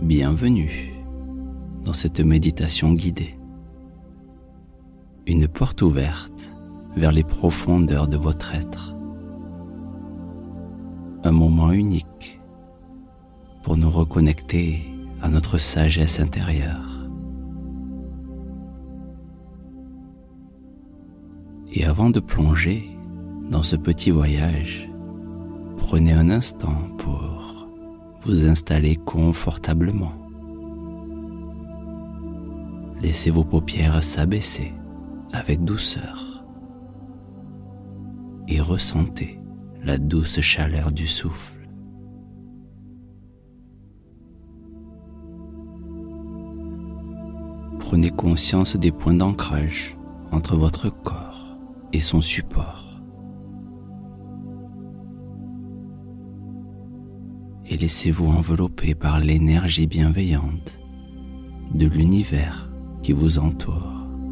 Bienvenue dans cette méditation guidée. Une porte ouverte vers les profondeurs de votre être. Un moment unique pour nous reconnecter à notre sagesse intérieure. Et avant de plonger dans ce petit voyage, prenez un instant pour vous installer confortablement. Laissez vos paupières s'abaisser avec douceur et ressentez la douce chaleur du souffle. Prenez conscience des points d'ancrage entre votre corps et son support. Et laissez-vous envelopper par l'énergie bienveillante de l'univers qui vous entoure.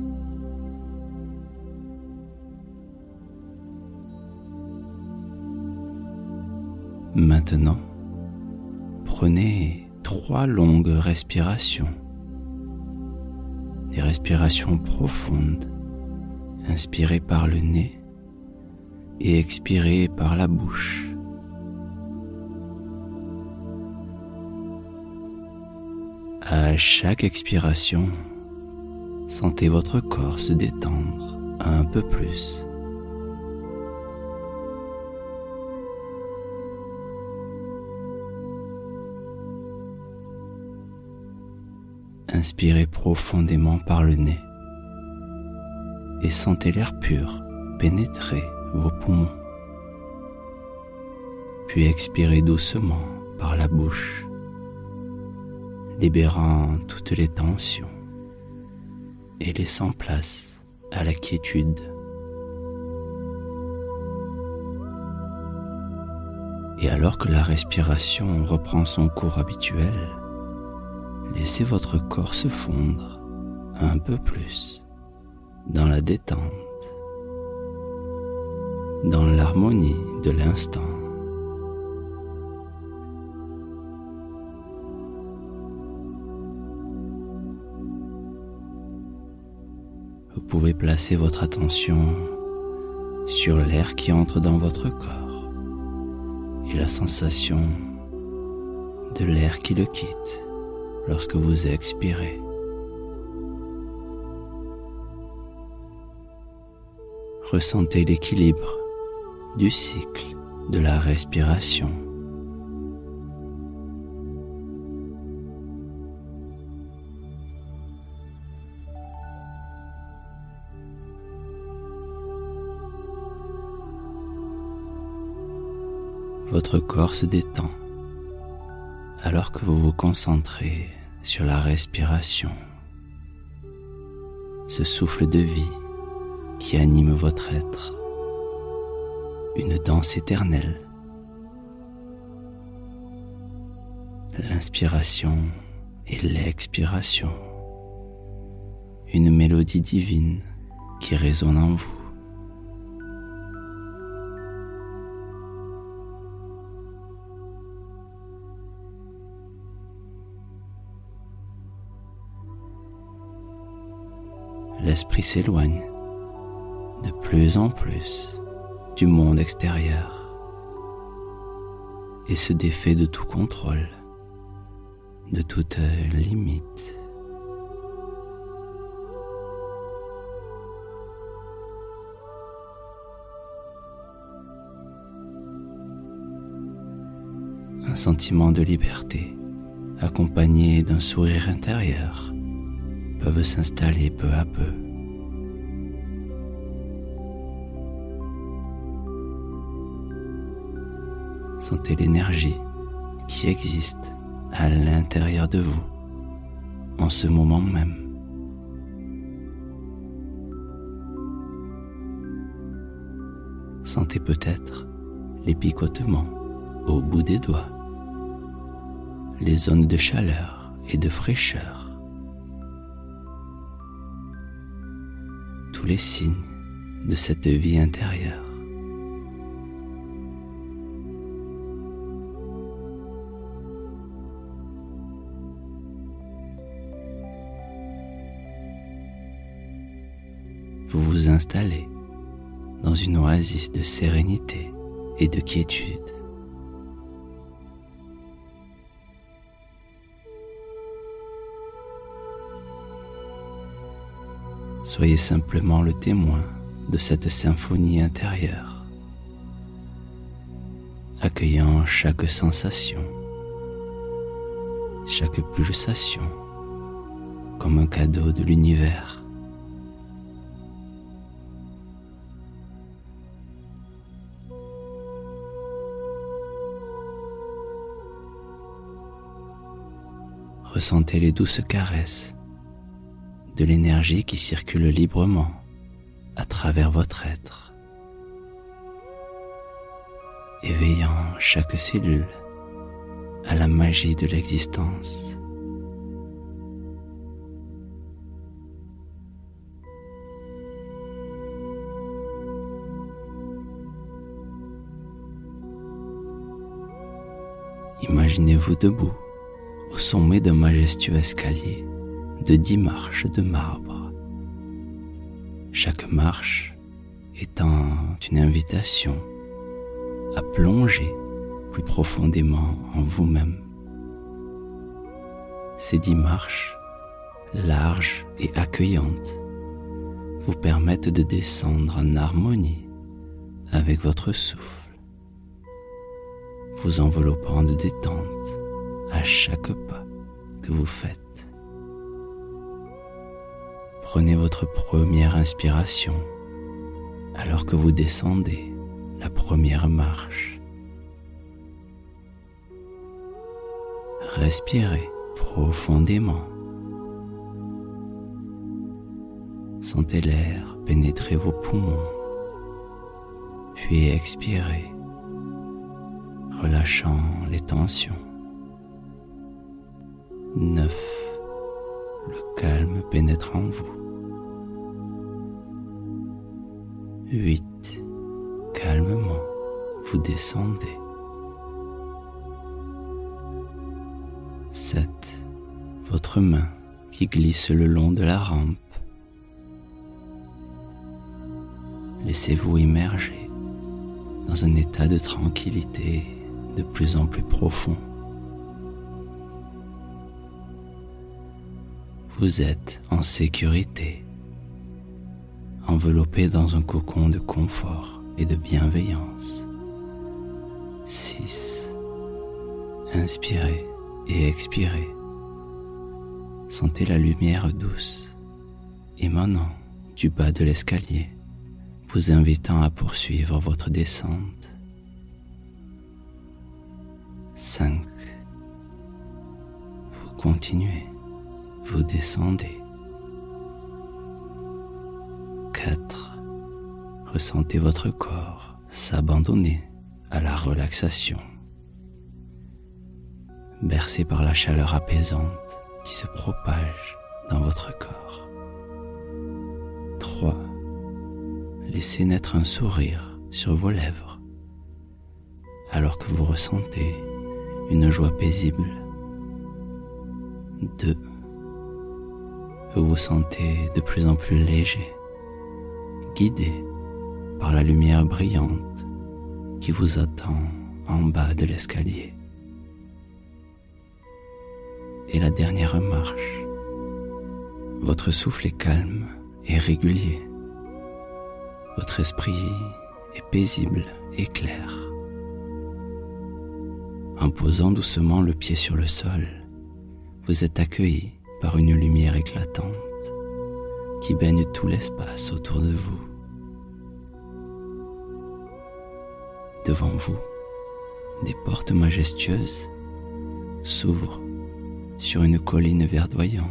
Maintenant, prenez 3 longues respirations. Des respirations profondes, inspirez par le nez et expirez par la bouche. À chaque expiration, sentez votre corps se détendre un peu plus. Inspirez profondément par le nez et sentez l'air pur pénétrer vos poumons. Puis expirez doucement par la bouche, libérant toutes les tensions et laissant place à la quiétude. Et alors que la respiration reprend son cours habituel, laissez votre corps se fondre un peu plus dans la détente, dans l'harmonie de l'instant. Vous pouvez placer votre attention sur l'air qui entre dans votre corps et la sensation de l'air qui le quitte lorsque vous expirez. Ressentez l'équilibre du cycle de la respiration. Votre corps se détend alors que vous vous concentrez sur la respiration, ce souffle de vie qui anime votre être, une danse éternelle. L'inspiration et l'expiration, une mélodie divine qui résonne en vous. L'esprit s'éloigne de plus en plus du monde extérieur et se défait de tout contrôle, de toute limite. Un sentiment de liberté accompagné d'un sourire intérieur peuvent s'installer peu à peu. Sentez l'énergie qui existe à l'intérieur de vous en ce moment même. Sentez peut-être les picotements au bout des doigts, les zones de chaleur et de fraîcheur, tous les signes de cette vie intérieure. vous vous installez dans une oasis de sérénité et de quiétude. Soyez simplement le témoin de cette symphonie intérieure, accueillant chaque sensation, chaque pulsation comme un cadeau de l'univers. Ressentez les douces caresses de l'énergie qui circule librement à travers votre être, éveillant chaque cellule à la magie de l'existence. Imaginez-vous debout au sommet d'un majestueux escalier de 10 marches de marbre. Chaque marche étant une invitation à plonger plus profondément en vous-même. Ces 10 marches, larges et accueillantes, vous permettent de descendre en harmonie avec votre souffle, vous enveloppant de détente à chaque pas que vous faites. Prenez votre première inspiration alors que vous descendez la première marche. Respirez profondément. Sentez l'air pénétrer vos poumons, puis expirez, relâchant les tensions. 9. Le calme pénètre en vous. 8. Calmement, vous descendez. 7. Votre main qui glisse le long de la rampe. Laissez-vous immerger dans un état de tranquillité de plus en plus profond. Vous êtes en sécurité, enveloppé dans un cocon de confort et de bienveillance. 6. Inspirez et expirez. Sentez la lumière douce émanant du bas de l'escalier, vous invitant à poursuivre votre descente. 5. Vous continuez, vous descendez. 4. Ressentez votre corps s'abandonner à la relaxation, bercé par la chaleur apaisante qui se propage dans votre corps. 3. Laissez naître un sourire sur vos lèvres, alors que vous ressentez une joie paisible. 2. Vous vous sentez de plus en plus léger, guidé par la lumière brillante qui vous attend en bas de l'escalier. Et la dernière marche, votre souffle est calme et régulier. Votre esprit est paisible et clair. En posant doucement le pied sur le sol, vous êtes accueilli par une lumière éclatante qui baigne tout l'espace autour de vous. Devant vous, des portes majestueuses s'ouvrent sur une colline verdoyante,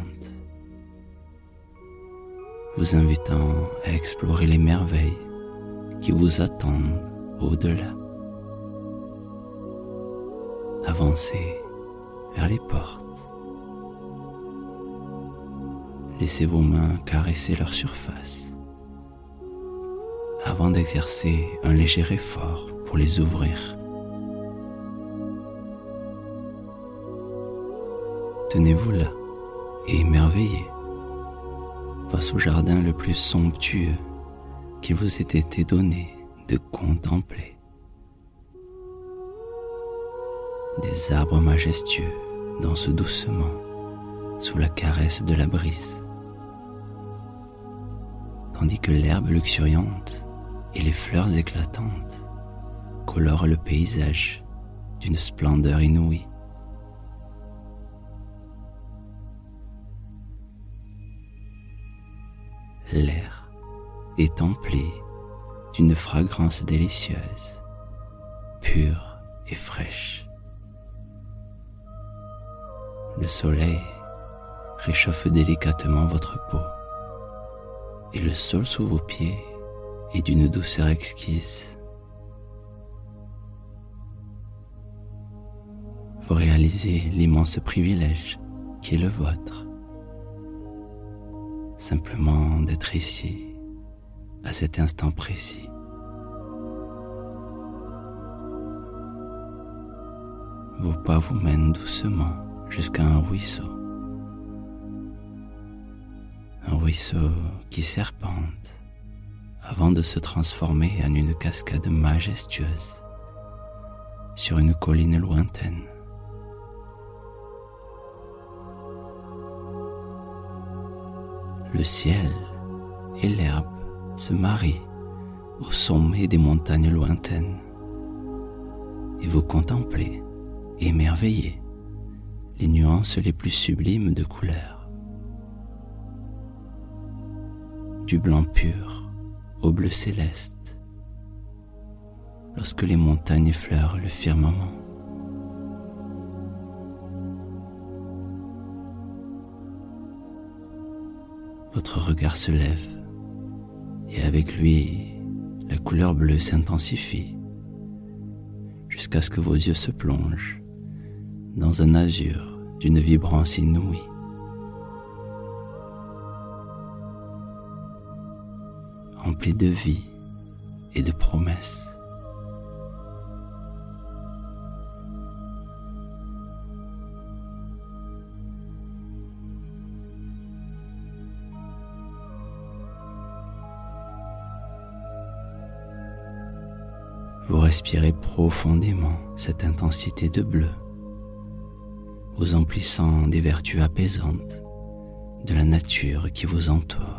vous invitant à explorer les merveilles qui vous attendent au-delà. Avancez vers les portes. Laissez vos mains caresser leur surface avant d'exercer un léger effort pour les ouvrir. Tenez-vous là et émerveillez face au jardin le plus somptueux qu'il vous ait été donné de contempler. Des arbres majestueux dansent doucement sous la caresse de la brise, tandis que l'herbe luxuriante et les fleurs éclatantes colorent le paysage d'une splendeur inouïe. L'air est empli d'une fragrance délicieuse, pure et fraîche. Le soleil réchauffe délicatement votre peau et le sol sous vos pieds est d'une douceur exquise. Vous réalisez l'immense privilège qui est le vôtre, simplement d'être ici, à cet instant précis. Vos pas vous mènent doucement jusqu'à un ruisseau qui serpente avant de se transformer en une cascade majestueuse sur une colline lointaine. Le ciel et l'herbe se marient au sommet des montagnes lointaines et vous contemplez, émerveillé, les nuances les plus sublimes de couleurs. Du blanc pur au bleu céleste, lorsque les montagnes effleurent le firmament. Votre regard se lève et avec lui, la couleur bleue s'intensifie jusqu'à ce que vos yeux se plongent dans un azur d'une vibrance inouïe. Rempli de vie et de promesses. Vous respirez profondément cette intensité de bleu, vous emplissant des vertus apaisantes de la nature qui vous entoure.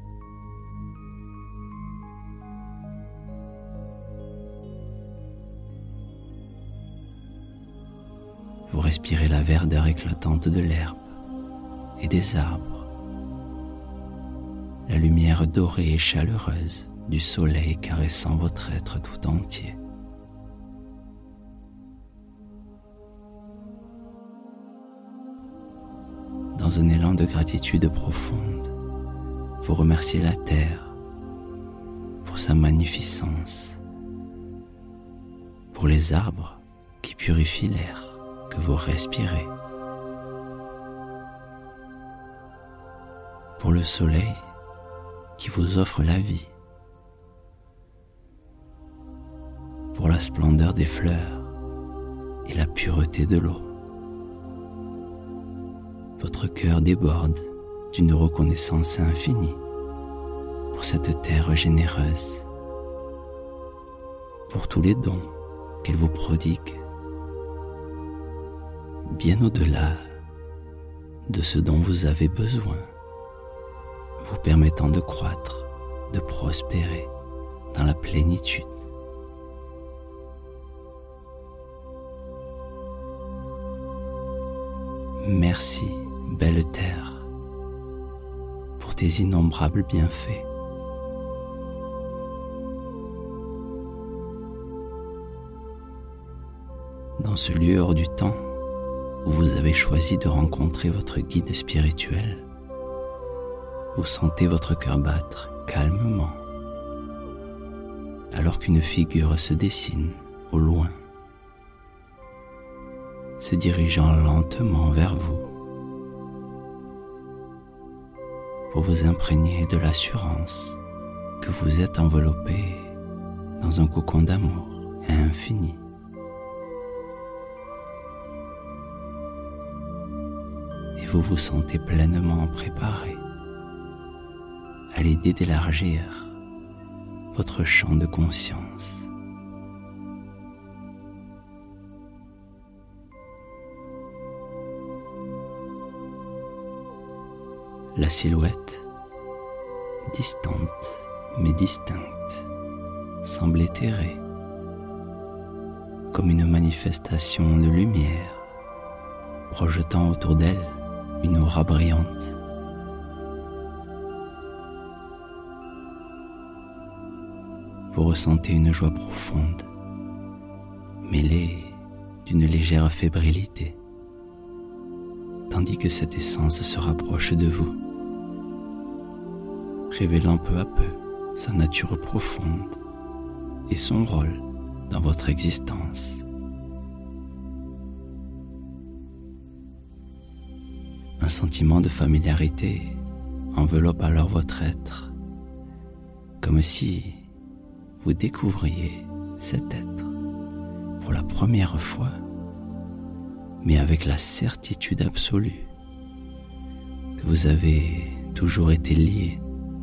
Vous respirez la verdeur éclatante de l'herbe et des arbres, la lumière dorée et chaleureuse du soleil caressant votre être tout entier. Dans un élan de gratitude profonde, vous remerciez la terre pour sa magnificence, pour les arbres qui purifient l'air que vous respirez, pour le soleil qui vous offre la vie, pour la splendeur des fleurs et la pureté de l'eau. Votre cœur déborde d'une reconnaissance infinie pour cette terre généreuse, pour tous les dons qu'elle vous prodigue, bien au-delà de ce dont vous avez besoin, vous permettant de croître, de prospérer dans la plénitude. Merci, belle terre, pour tes innombrables bienfaits. Dans ce lieu hors du temps, où vous avez choisi de rencontrer votre guide spirituel, vous sentez votre cœur battre calmement, alors qu'une figure se dessine au loin, se dirigeant lentement vers vous, pour vous imprégner de l'assurance que vous êtes enveloppé dans un cocon d'amour infini. Vous vous sentez pleinement préparé à l'idée d'élargir votre champ de conscience. La silhouette, distante mais distincte, semble éthérée, comme une manifestation de lumière, projetant autour d'elle une aura brillante. Vous ressentez une joie profonde, mêlée d'une légère fébrilité, tandis que cette essence se rapproche de vous, révélant peu à peu sa nature profonde et son rôle dans votre existence. Un sentiment de familiarité enveloppe alors votre être, comme si vous découvriez cet être pour la première fois, mais avec la certitude absolue que vous avez toujours été liés.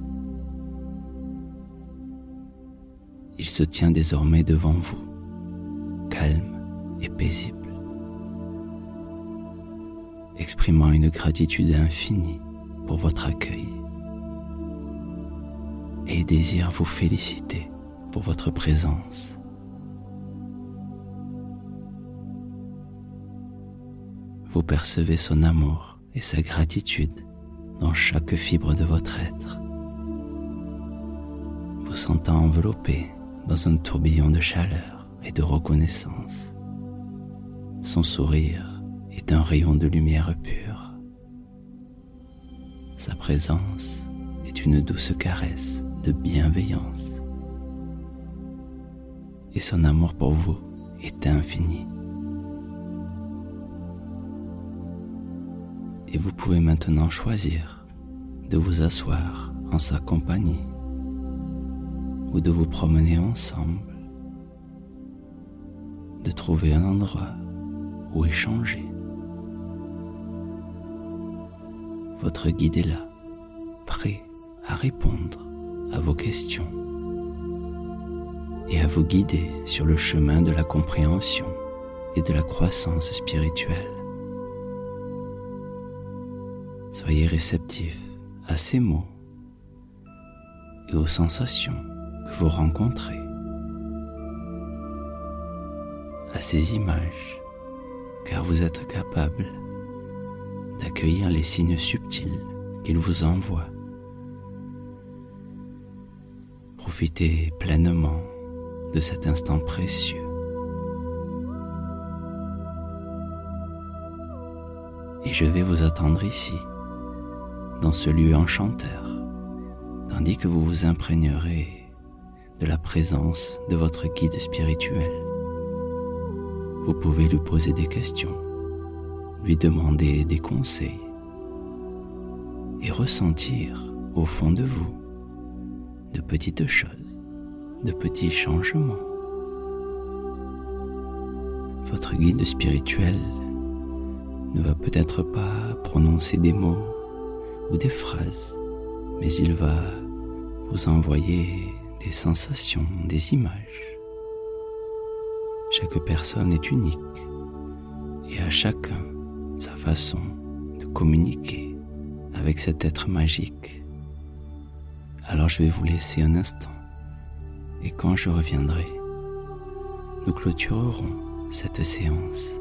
Il se tient désormais devant vous, calme et paisible, exprimant une gratitude infinie pour votre accueil, et il désire vous féliciter pour votre présence. Vous percevez son amour et sa gratitude dans chaque fibre de votre être, vous sentant enveloppé dans un tourbillon de chaleur et de reconnaissance. Son sourire est un rayon de lumière pure. Sa présence est une douce caresse de bienveillance. Et son amour pour vous est infini. Et vous pouvez maintenant choisir de vous asseoir en sa compagnie ou de vous promener ensemble, de trouver un endroit où échanger. Votre guide est là, prêt à répondre à vos questions et à vous guider sur le chemin de la compréhension et de la croissance spirituelle. Soyez réceptifs à ces mots et aux sensations que vous rencontrez, à ces images, car vous êtes capable d'accueillir les signes subtils qu'il vous envoie. Profitez pleinement de cet instant précieux. Et je vais vous attendre ici, dans ce lieu enchanteur, tandis que vous vous imprégnerez de la présence de votre guide spirituel. Vous pouvez lui poser des questions, lui demander des conseils et ressentir au fond de vous de petites choses, de petits changements. Votre guide spirituel ne va peut-être pas prononcer des mots ou des phrases, mais il va vous envoyer des sensations, des images. Chaque personne est unique et à chacun sa façon de communiquer avec cet être magique. Alors je vais vous laisser un instant et quand je reviendrai, nous clôturerons cette séance.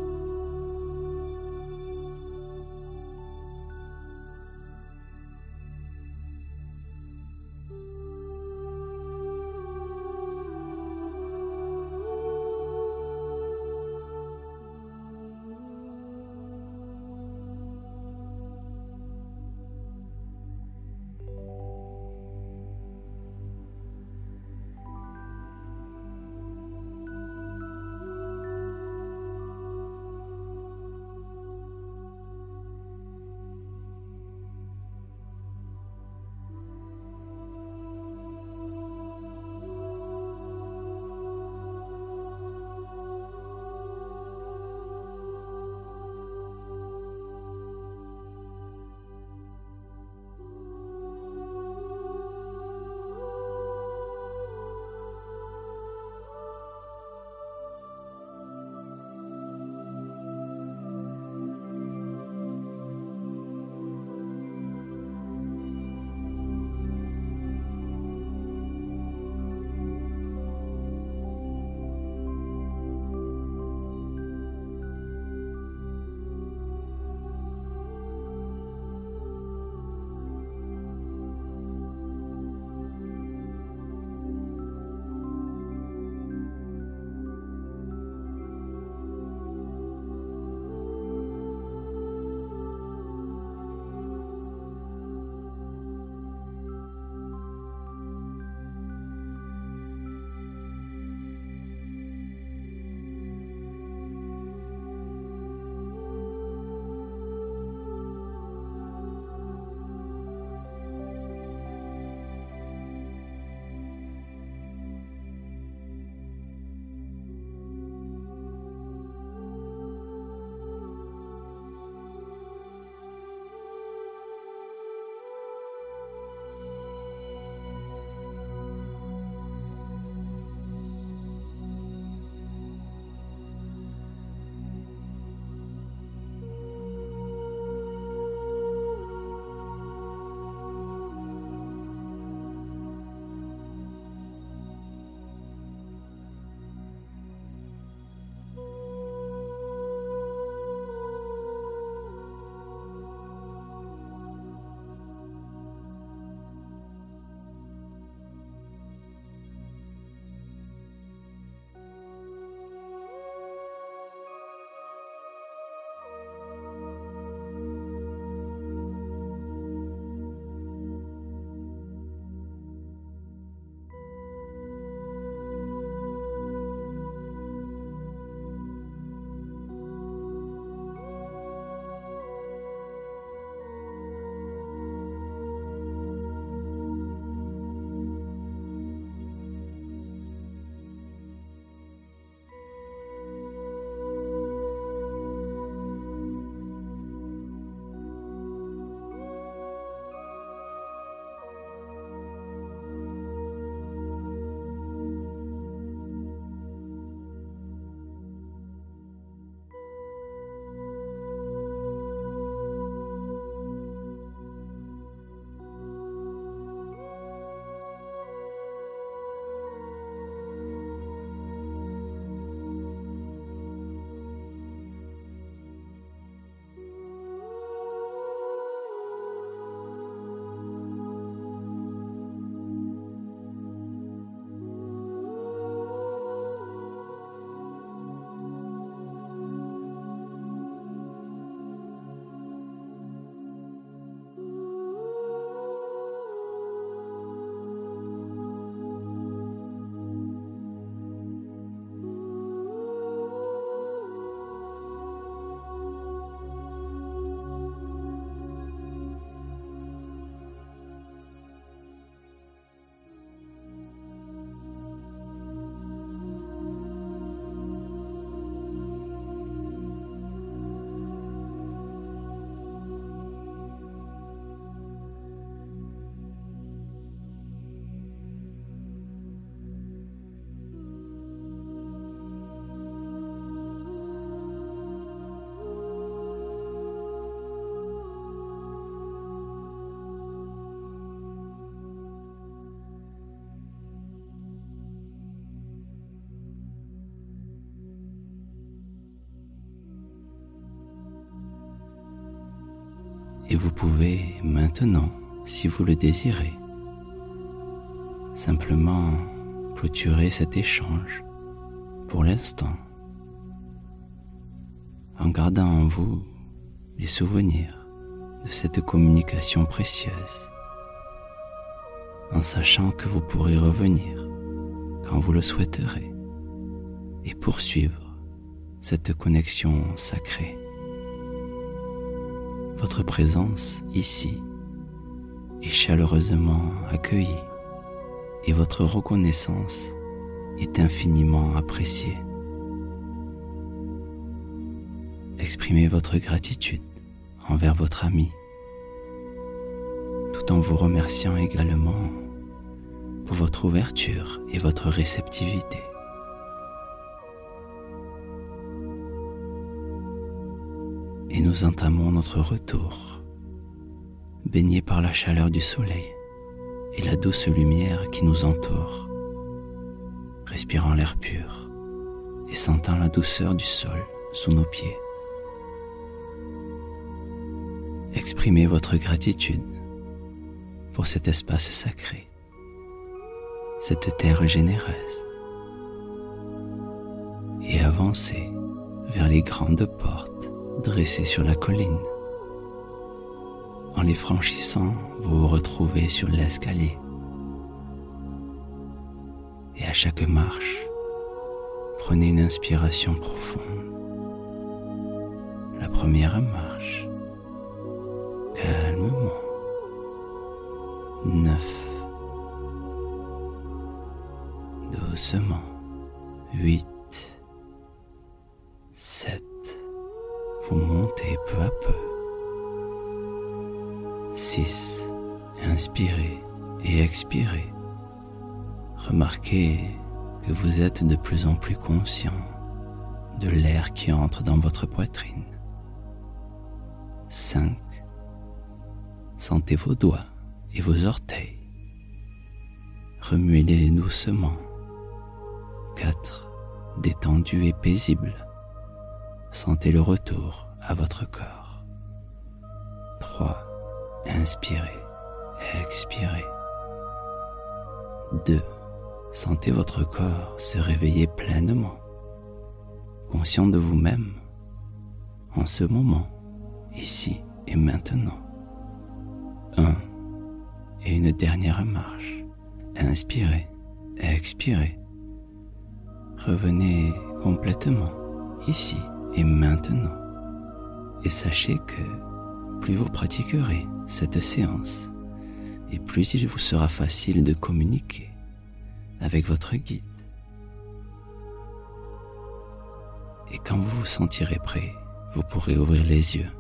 Et vous pouvez maintenant, si vous le désirez, simplement clôturer cet échange pour l'instant, en gardant en vous les souvenirs de cette communication précieuse, en sachant que vous pourrez revenir quand vous le souhaiterez et poursuivre cette connexion sacrée. Votre présence ici est chaleureusement accueillie et votre reconnaissance est infiniment appréciée. Exprimez votre gratitude envers votre ami, tout en vous remerciant également pour votre ouverture et votre réceptivité. Et nous entamons notre retour, baignés par la chaleur du soleil et la douce lumière qui nous entoure, respirant l'air pur et sentant la douceur du sol sous nos pieds. Exprimez votre gratitude pour cet espace sacré, cette terre généreuse, et avancez vers les grandes portes dressées sur la colline. En les franchissant, vous vous retrouvez sur l'escalier. Et à chaque marche, prenez une inspiration profonde. La première marche, calmement. 9, doucement. 8, 7, vous montez peu à peu. 6, inspirez et expirez. Remarquez que vous êtes de plus en plus conscient de l'air qui entre dans votre poitrine. 5, sentez vos doigts et vos orteils. Remuez-les doucement. 4, détendu et paisible. Sentez le retour à votre corps. 3, inspirez, expirez. 2, sentez votre corps se réveiller pleinement, conscient de vous-même, en ce moment, ici et maintenant. 1, et une dernière marche. Inspirez, expirez. Revenez complètement, ici et maintenant. Et sachez que plus vous pratiquerez cette séance, et plus il vous sera facile de communiquer avec votre guide. Et quand vous vous sentirez prêt, vous pourrez ouvrir les yeux.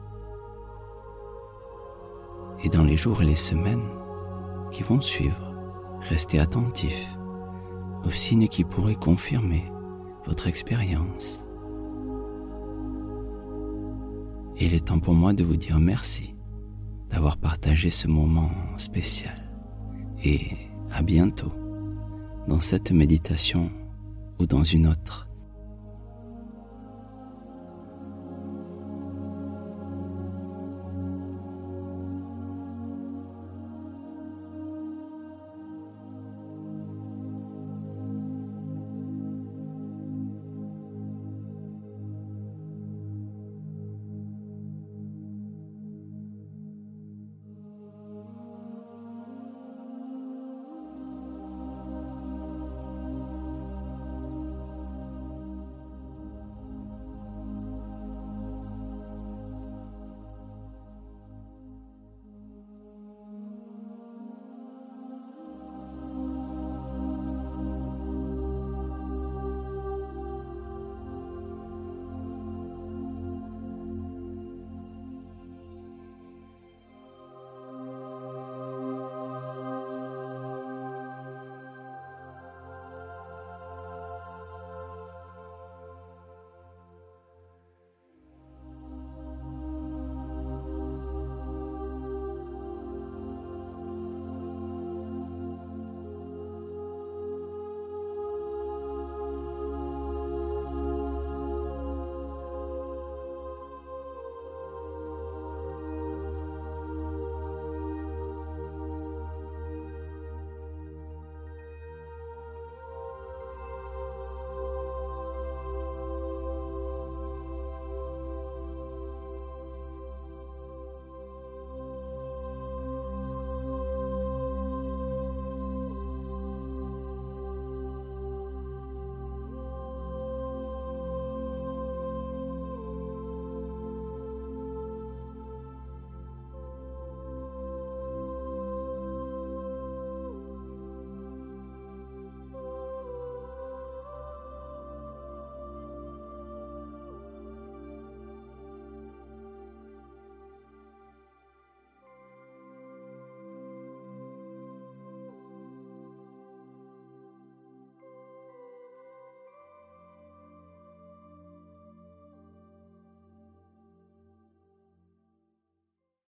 Et dans les jours et les semaines qui vont suivre, restez attentifs aux signes qui pourraient confirmer votre expérience. Et il est temps pour moi de vous dire merci d'avoir partagé ce moment spécial. Et à bientôt dans cette méditation ou dans une autre.